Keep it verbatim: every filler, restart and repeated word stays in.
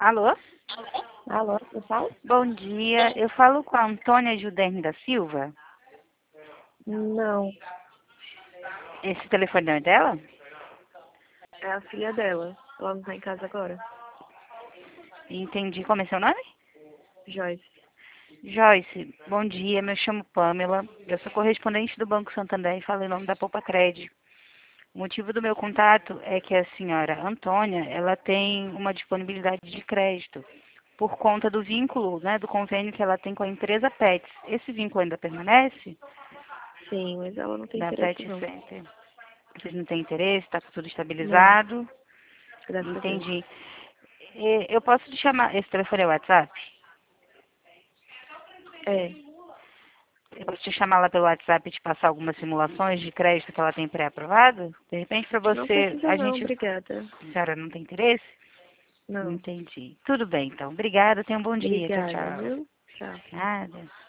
Alô? Alô, você fala? Bom dia. Eu falo com a Antônia Juderme da Silva. Não, Esse telefone não é dela? é a filha dela. Ela não tá em casa agora. Entendi. Como é seu nome? Joyce. Joyce, bom dia. Me chamo Pamela. Eu sou correspondente do Banco Santander e falo em nome da Poupa Crédito. O motivo do meu contato é que a senhora Antônia, ela tem uma disponibilidade de crédito por conta do vínculo, né, do convênio que ela tem com a empresa Pets. Esse vínculo ainda permanece? Sim, mas ela não tem Da interesse Pet não. Center. Vocês não têm interesse? Está tudo Não, estabilizado? graças a Deus. Entendi. E eu posso te chamar, esse telefone é o WhatsApp? É, Eu posso te chamar lá pelo WhatsApp e te passar algumas simulações de crédito que ela tem pré-aprovado? De repente, para não você, precisa a não, gente... obrigada. A senhora não tem interesse? Não. Entendi. Tudo bem, então. Obrigada, tenha um bom dia. Tchau, Obrigada, tchau. viu? Tchau. Nada.